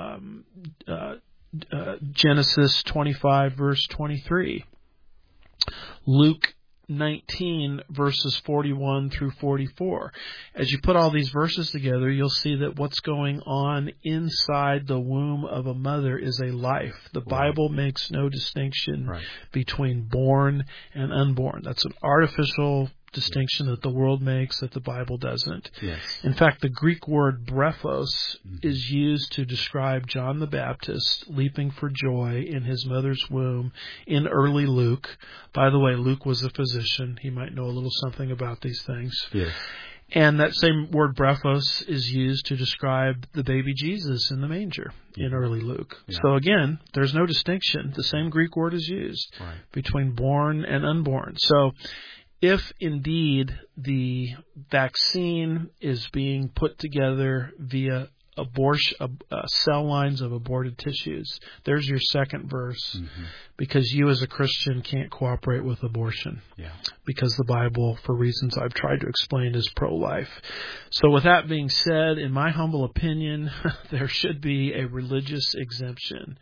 C: Genesis 25, verse 23. Luke 19, verses 41 through 44. As you put all these verses together, you'll see that what's going on inside the womb of a mother is a life. The Bible makes no distinction between born and unborn. That's an artificial distinction that the world makes that the Bible doesn't. Yes. In fact, the Greek word brephos is used to describe John the Baptist leaping for joy in his mother's womb in early Luke. By the way, Luke was a physician. He might know a little something about these things. Yes. And that same word brephos is used to describe the baby Jesus in the manger in early Luke. Yeah. So again, there's no distinction. The same Greek word is used between born and unborn. So if indeed the vaccine is being put together via cell lines of aborted tissues, there's your second verse, because you as a Christian can't cooperate with abortion, because the Bible, for reasons I've tried to explain, is pro-life. So with that being said, in my humble opinion, there should be a religious exemption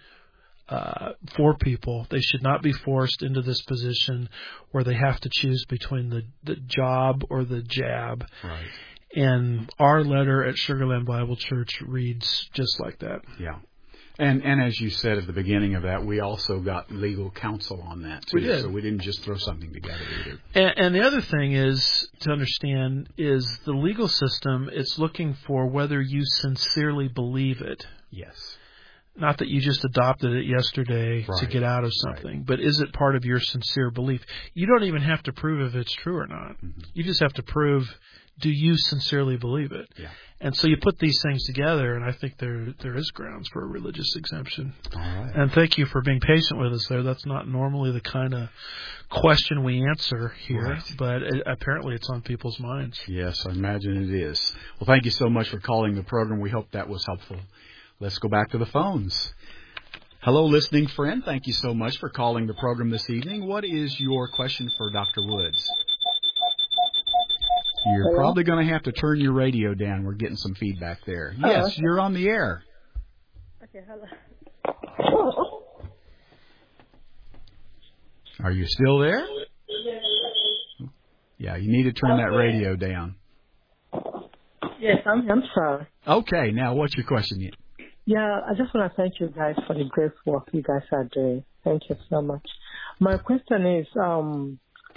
C: for people. They should not be forced into this position where they have to choose between the job or the jab. Right. And our letter at Sugar Land Bible Church reads just like that. Yeah.
B: And as you said at the beginning of that, we also got legal counsel on that too. We did. So we didn't just throw something together either.
C: And the other thing is to understand is the legal system, it's looking for whether you sincerely believe it.
B: Yes.
C: Not that you just adopted it yesterday to get out of something, but is it part of your sincere belief? You don't even have to prove if it's true or not. You just have to prove, do you sincerely believe it? Yeah. And so you put these things together, and I think there is grounds for a religious exemption. All right. And thank you for being patient with us there. That's not normally the kind of question we answer here, but apparently it's on people's minds.
B: Yes, I imagine it is. Well, thank you so much for calling the program. We hope that was helpful. Let's go back to the phones. Hello, listening friend. Thank you so much for calling the program this evening. What is your question for Dr. Woods? You're probably going to have to turn your radio down. We're getting some feedback there. Yes, you're on the air.
J: Okay, hello.
B: Are you still there? Yeah, you need to turn that radio down.
J: Yes, I'm sorry.
B: Okay, now what's your question?
J: Yeah, I just want to thank you guys for the great work you guys are doing. Thank you so much. My question is on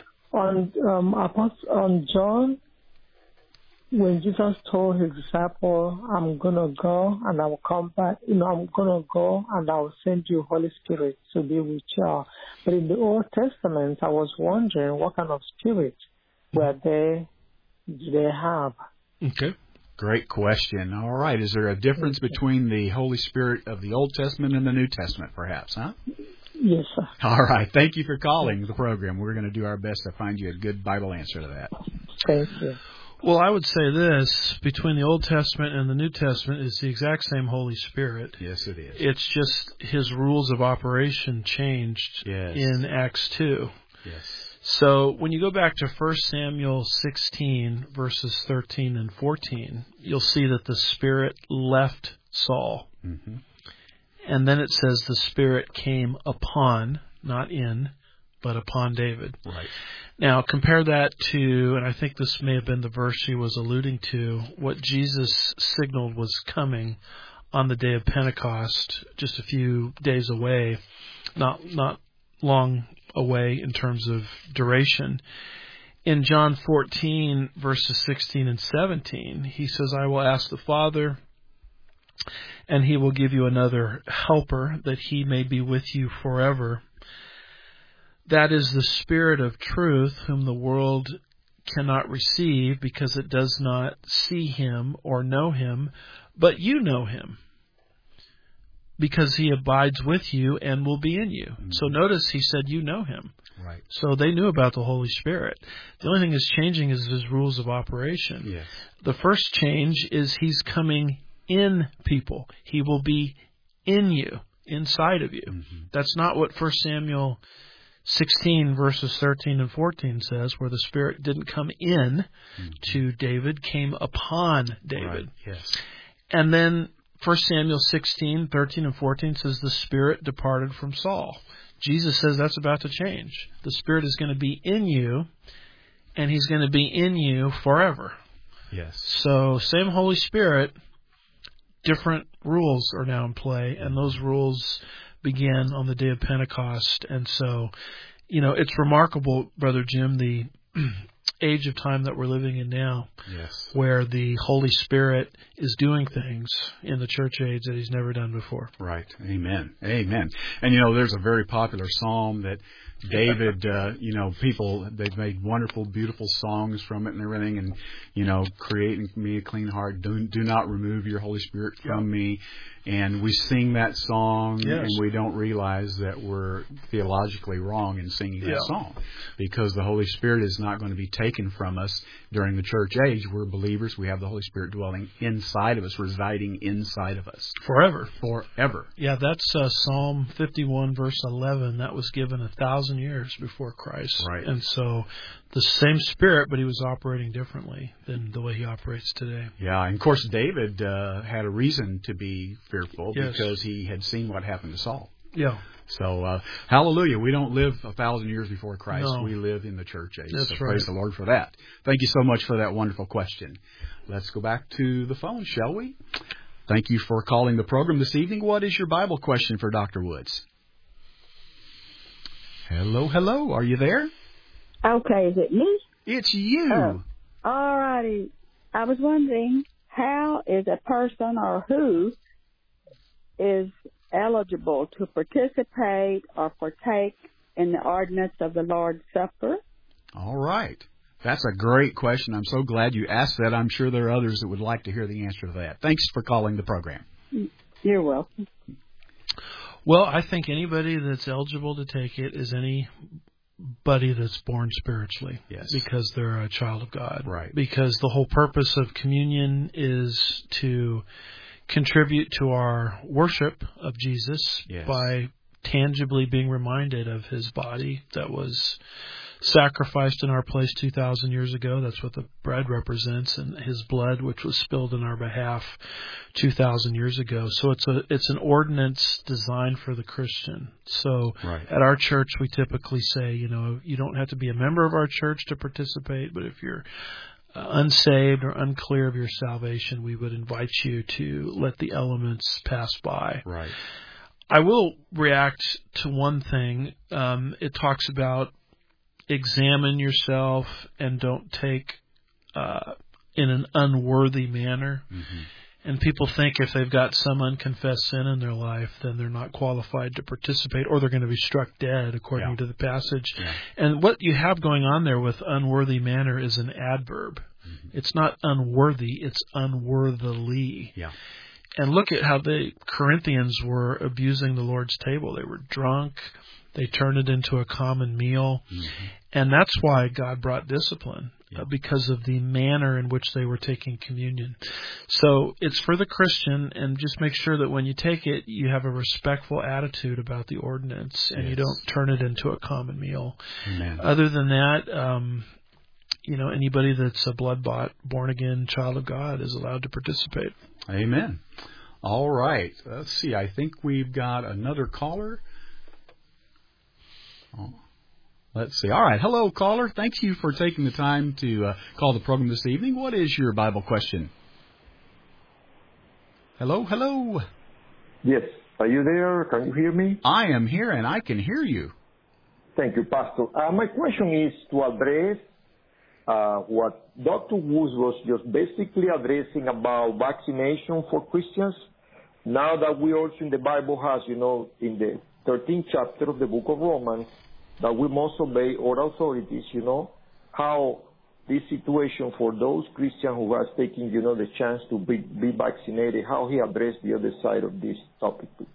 J: John, when Jesus told his disciple, I'm going to go and I will come back, I'm going to go and I will send you Holy Spirit to be with you. But in the Old Testament, I was wondering what kind of spirit do they have?
B: Okay. Great question. All right. Is there a difference between the Holy Spirit of the Old Testament and the New Testament, perhaps, huh?
J: Yes, sir.
B: All right. Thank you for calling the program. We're going to do our best to find you a good Bible answer to that.
J: Thank you.
C: Well, I would say this, between the Old Testament and the New Testament, it's the exact same Holy Spirit.
B: Yes, it is.
C: It's just his rules of operation changed in Acts 2.
B: Yes.
C: So when you go back to 1 Samuel 16, verses 13 and 14, you'll see that the Spirit left Saul.
B: Mm-hmm.
C: And then it says the Spirit came upon, not in, but upon David.
B: Right.
C: Now, compare that to, and I think this may have been the verse she was alluding to, what Jesus signaled was coming on the day of Pentecost, just a few days away, not long away in terms of duration. In John 14, verses 16 and 17, he says, I will ask the Father, and he will give you another helper, that he may be with you forever. That is the Spirit of truth, whom the world cannot receive, because it does not see him or know him, but you know him, because he abides with you and will be in you. Mm-hmm. So notice he said you know him.
B: Right.
C: So they knew about the Holy Spirit. The only thing that's changing is his rules of operation.
B: Yes.
C: The first change is he's coming in people. He will be in you, inside of you. Mm-hmm. That's not what 1 Samuel 16 verses 13 and 14 says, where the Spirit didn't come in to David, came upon David.
B: Right. Yes.
C: And then 1 Samuel 16, 13 and 14 says the Spirit departed from Saul. Jesus says that's about to change. The Spirit is going to be in you, and he's going to be in you forever.
B: Yes.
C: So same Holy Spirit, different rules are now in play, and those rules began on the day of Pentecost. And so, it's remarkable, Brother Jim, the age of time that we're living in now,
B: yes,
C: where the Holy Spirit is doing things in the church age that he's never done before.
B: Right. Amen. Amen. And, there's a very popular psalm that David, people, they've made wonderful, beautiful songs from it and everything. And, create in me a clean heart. Do not remove your Holy Spirit from me. And we sing that song, and we don't realize that we're theologically wrong in singing that song, because the Holy Spirit is not going to be taken from us during the church age. We're believers. We have the Holy Spirit dwelling inside of us, residing inside of us.
C: Forever.
B: Yeah,
C: that's Psalm 51, verse 11. That was given 1,000 years before Christ.
B: Right.
C: And so the same Spirit, but he was operating differently than the way he operates today.
B: Yeah, and of course David had a reason to be fearful, because he had seen what happened to Saul.
C: Yeah.
B: So, hallelujah, we don't live 1,000 years before Christ.
C: No.
B: We live in the church age.
C: That's
B: so
C: right.
B: Praise the Lord for that. Thank you so much for that wonderful question. Let's go back to the phone, shall we? Thank you for calling the program this evening. What is your Bible question for Dr. Woods? Hello. Are you there?
K: Okay, is it me?
B: It's you.
K: Oh, all righty. I was wondering, how is a person or who is eligible to participate or partake in the ordinance of the Lord's Supper?
B: All right. That's a great question. I'm so glad you asked that. I'm sure there are others that would like to hear the answer to that. Thanks for calling the program.
K: You're welcome.
C: Well, I think anybody that's eligible to take it is anybody that's born spiritually.
B: Yes.
C: Because they're a child of God.
B: Right.
C: Because the whole purpose of communion is to contribute to our worship of Jesus by tangibly being reminded of his body that was sacrificed in our place 2,000 years ago. That's what the bread represents, and his blood, which was spilled in our behalf 2,000 years ago. So it's an ordinance designed for the Christian. So at our church, we typically say, you don't have to be a member of our church to participate, but if you're unsaved or unclear of your salvation, we would invite you to let the elements pass by.
B: Right.
C: I will react to one thing. It talks about examine yourself and don't take in an unworthy manner. Mm-hmm. And people think if they've got some unconfessed sin in their life, then they're not qualified to participate, or they're going to be struck dead, according to the passage. Yeah. And what you have going on there with unworthy manner is an adverb. Mm-hmm. It's not unworthy, it's unworthily.
B: Yeah.
C: And look at how the Corinthians were abusing the Lord's table. They were drunk. They turned it into a common meal. Mm-hmm. And that's why God brought discipline. because of the manner in which they were taking communion. So it's for the Christian, and just make sure that when you take it, you have a respectful attitude about the ordinance, and you don't turn it into a common meal.
B: Amen.
C: Other than that, anybody that's a blood-bought, born-again child of God is allowed to participate.
B: Amen. All right. Let's see. I think we've got another caller. Let's see. All right. Hello, caller. Thank you for taking the time to call the program this evening. What is your Bible question? Hello?
L: Yes. Are you there? Can you hear me?
B: I am here, and I can hear you.
L: Thank you, Pastor. My question is to address what Dr. Woods was just basically addressing about vaccination for Christians. Now that we also in the Bible has, in the 13th chapter of the book of Romans, that we must obey all authorities, how this situation for those Christians who are taking, the chance to be vaccinated, how he addressed the other side of this topic, please.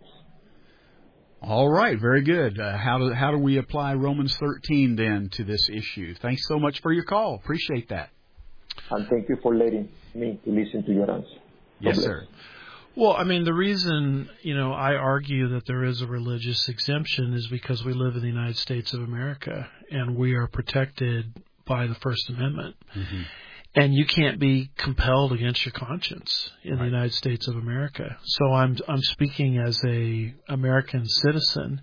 B: All right, very good. How do we apply Romans 13 then to this issue? Thanks so much for your call. Appreciate that.
L: And thank you for letting me to listen to your answer.
B: Yes, sir.
C: Well, the reason, I argue that there is a religious exemption is because we live in the United States of America, and we are protected by the First Amendment.
B: Mm-hmm.
C: And you can't be compelled against your conscience in the United States of America. So I'm speaking as a American citizen.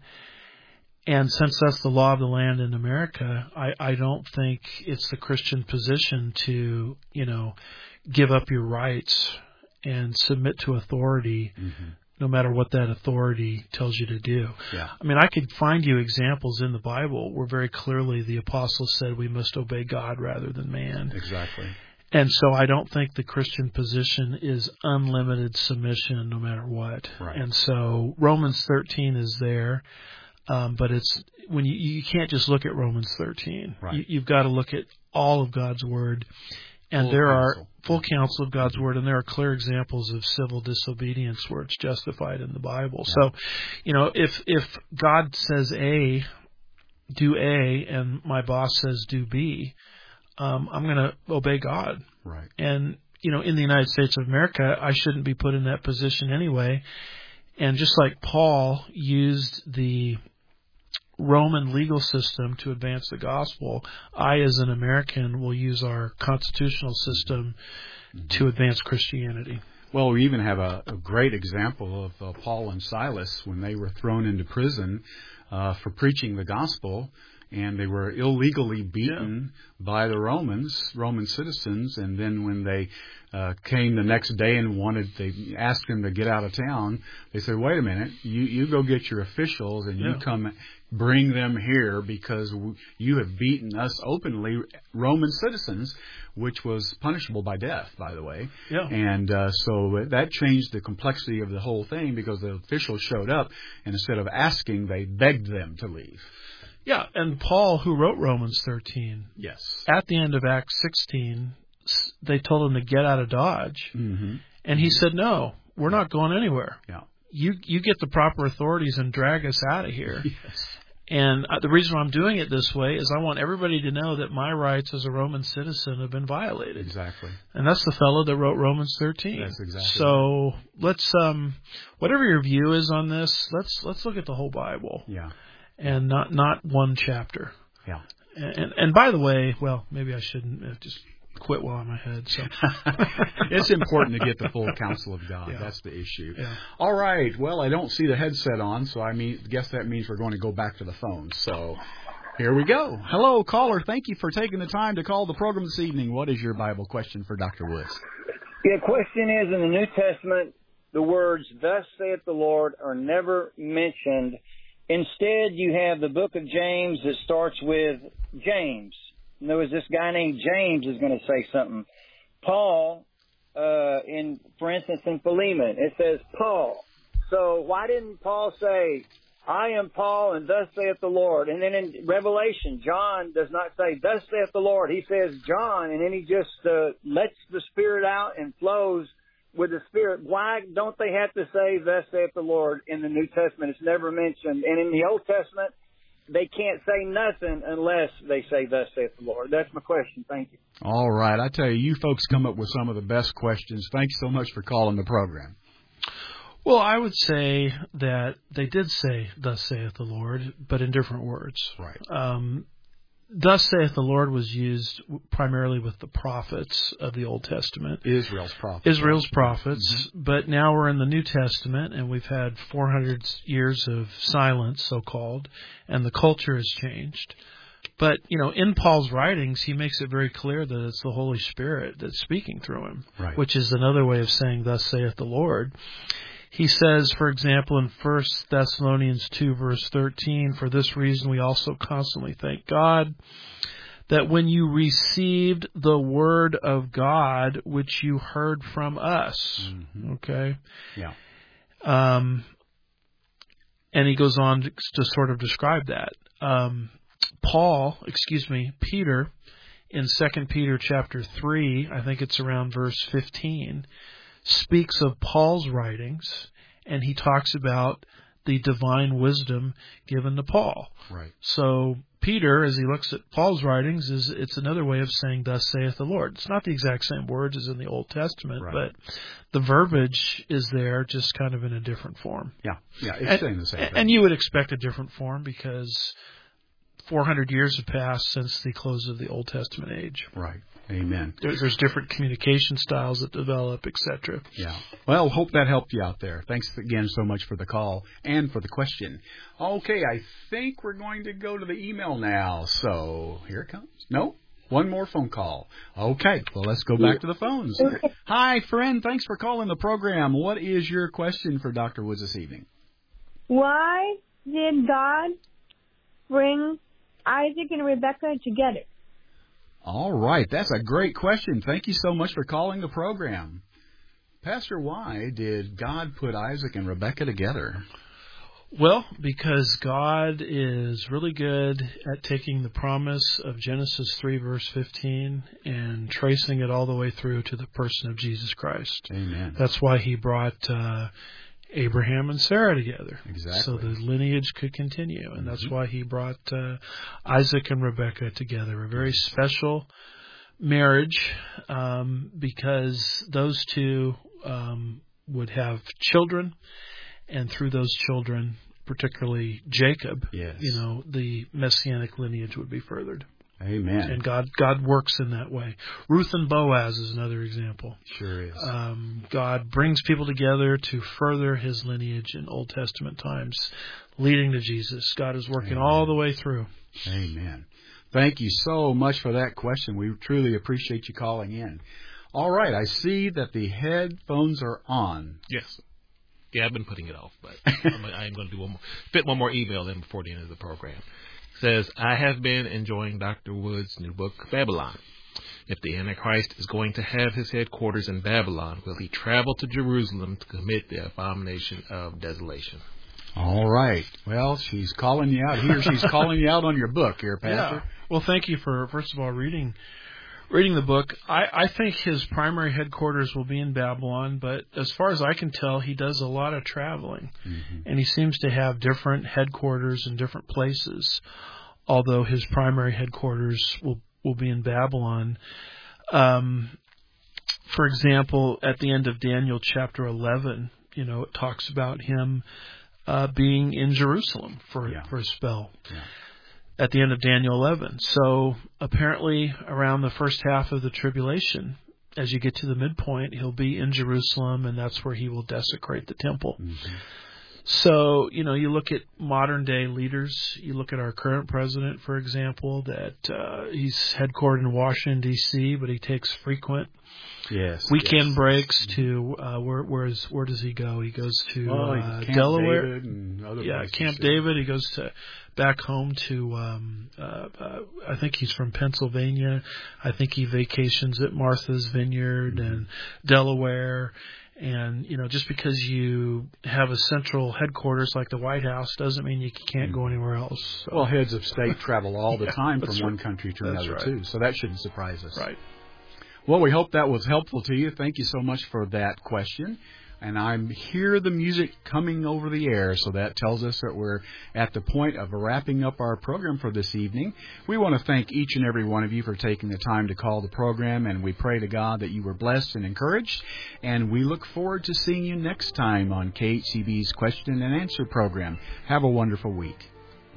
C: And since that's the law of the land in America, I don't think it's the Christian position to, give up your rights and submit to authority, no matter what that authority tells you to do.
B: Yeah.
C: I could find you examples in the Bible where very clearly the apostles said we must obey God rather than man.
B: Exactly.
C: And so I don't think the Christian position is unlimited submission no matter what.
B: Right.
C: And so Romans 13 is there, but it's when you can't just look at Romans 13.
B: Right.
C: You've got to look at all of God's Word. And there are full counsel of God's Word, and there are clear examples of civil disobedience where it's justified in the Bible.
B: Yeah.
C: So, if God says A, do A, and my boss says do B, I'm going to obey God.
B: Right.
C: And, in the United States of America, I shouldn't be put in that position anyway. And just like Paul used the Roman legal system to advance the gospel, I, as an American, will use our constitutional system to advance Christianity.
B: Well, we even have a great example of Paul and Silas when they were thrown into prison for preaching the gospel, and they were illegally beaten by the Roman citizens. And then when they came the next day and they asked them to get out of town, they said, "Wait a minute, you go get your officials and you come bring them here because you have beaten us openly, Roman citizens," which was punishable by death, by the way.
C: Yeah.
B: And so that changed the complexity of the whole thing because the officials showed up, and instead of asking, they begged them to leave.
C: Yeah, and Paul, who wrote Romans 13,
B: yes,
C: at the end of Acts 16, they told him to get out of Dodge, and he said, "No, we're not going anywhere.
B: Yeah.
C: You get the proper authorities and drag us out of here."
B: Yes.
C: And the reason I'm doing it this way is I want everybody to know that my rights as a Roman citizen have been violated.
B: Exactly.
C: And that's the fellow that wrote Romans 13.
B: That's exactly.
C: So let's, whatever your view is on this, let's look at the whole Bible.
B: Yeah.
C: And not one chapter.
B: Yeah.
C: And by the way, well, maybe I shouldn't have just quit while I'm ahead. So
B: it's important to get the full counsel of God. Yeah. That's the issue.
C: Yeah.
B: All right. Well, I don't see the headset on, so guess that means we're going to go back to the phone. So here we go. Hello, caller. Thank you for taking the time to call the program this evening. What is your Bible question for Dr. Woods?
D: The question is, in the New Testament, the words, "Thus saith the Lord," are never mentioned. Instead, you have the book of James that starts with James. In other words, this guy named James is going to say something. Paul, for instance, in Philemon, it says Paul. So why didn't Paul say, "I am Paul, and thus saith the Lord"? And then in Revelation, John does not say, "Thus saith the Lord." He says John, and then he just lets the Spirit out and flows with the Spirit. Why don't they have to say, "Thus saith the Lord" in the New Testament? It's never mentioned. And in the Old Testament, they can't say nothing unless they say, "Thus saith the Lord." That's my question. Thank you.
B: All right. I tell you, you folks come up with some of the best questions. Thanks so much for calling the program.
C: Well, I would say that they did say, "Thus saith the Lord," but in different words.
B: Right.
C: Thus saith the Lord was used primarily with the prophets of the Old Testament.
B: Israel's prophets.
C: Mm-hmm. But now we're in the New Testament, and we've had 400 years of silence, so-called, and the culture has changed. But, in Paul's writings, he makes it very clear that it's the Holy Spirit that's speaking through him,
B: right.
C: Which is another way of saying, "Thus saith the Lord." He says, for example, in 1 Thessalonians 2, verse 13, "For this reason we also constantly thank God, that when you received the word of God, which you heard from us."
B: Mm-hmm.
C: Okay?
B: Yeah.
C: And he goes on to sort of describe that. Peter, in 2 Peter chapter 3, I think it's around verse 15, speaks of Paul's writings, and he talks about the divine wisdom given to Paul.
B: Right.
C: So Peter, as he looks at Paul's writings, it's another way of saying, "Thus saith the Lord." It's not the exact same words as in the Old Testament,
B: right.
C: but the verbiage is there, just kind of in a different form.
B: Yeah, it's saying the same thing.
C: And you would expect a different form because 400 years have passed since the close of the Old Testament age.
B: Right. Amen.
C: There's different communication styles that develop, etc.
B: Yeah. Well, hope that helped you out there. Thanks again so much for the call and for the question. Okay, I think we're going to go to the email now. So here it comes. No? One more phone call. Okay, well, let's go back to the phones. Hi, friend. Thanks for calling the program. What is your question for Dr. Woods this evening?
M: Why did God bring Isaac and Rebekah together?
B: All right. That's a great question. Thank you so much for calling the program. Pastor, why did God put Isaac and Rebekah together?
C: Well, because God is really good at taking the promise of Genesis 3, verse 15, and tracing it all the way through to the person of Jesus Christ.
B: Amen.
C: That's why he brought Abraham and Sarah together.
B: Exactly.
C: So the lineage could continue. And that's why he brought Isaac and Rebekah together. A very special marriage because those two would have children. And through those children, particularly Jacob, the messianic lineage would be furthered.
B: Amen.
C: And God works in that way. Ruth and Boaz is another example.
B: Sure is.
C: God brings people together to further his lineage in Old Testament times, leading to Jesus. God is working all the way through.
B: Amen. Thank you so much for that question. We truly appreciate you calling in. All right, I see that the headphones are on.
A: Yes. Yeah, I've been putting it off, but I'm going to do one more email in before the end of the program. Says, "I have been enjoying Dr. Wood's new book, Babylon. If the Antichrist is going to have his headquarters in Babylon, will he travel to Jerusalem to commit the abomination of desolation?"
B: All right. Well, she's calling you out here. She's calling you out on your book here, Pastor.
C: Yeah. Well, thank you for, first of all, reading the book. I think his primary headquarters will be in Babylon, but as far as I can tell, he does a lot of traveling. Mm-hmm. And he seems to have different headquarters in different places, although his primary headquarters will be in Babylon. For example, at the end of Daniel chapter 11, it talks about him being in Jerusalem for a spell. Yeah. At the end of Daniel 11. So apparently around the first half of the tribulation, as you get to the midpoint, he'll be in Jerusalem, and that's where he will desecrate the temple. Mm-hmm. So, you look at modern day leaders. You look at our current president, for example, that he's headquartered in Washington, D.C., but he takes frequent weekend breaks to where does he go? He goes to Delaware. Camp David. He goes back home to I think he's from Pennsylvania. I think he vacations at Martha's Vineyard and Delaware. And, just because you have a central headquarters like the White House doesn't mean you can't go anywhere else. So.
B: Well, heads of state travel all the time from one country to another, too. So that shouldn't surprise us.
C: Right.
B: Well, we hope that was helpful to you. Thank you so much for that question. And I hear the music coming over the air, so that tells us that we're at the point of wrapping up our program for this evening. We want to thank each and every one of you for taking the time to call the program, and we pray to God that you were blessed and encouraged. And we look forward to seeing you next time on KHCB's Question and Answer program. Have a wonderful week.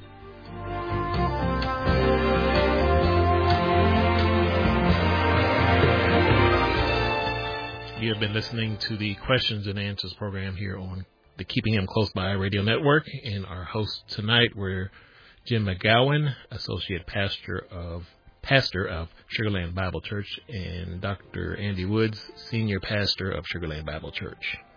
A: You have been listening to the Questions and Answers program here on the Keeping Him Close By Radio Network. And our hosts tonight were Jim McGowan, Associate Pastor of Sugar Land Bible Church, and Dr. Andy Woods, Senior Pastor of Sugar Land Bible Church.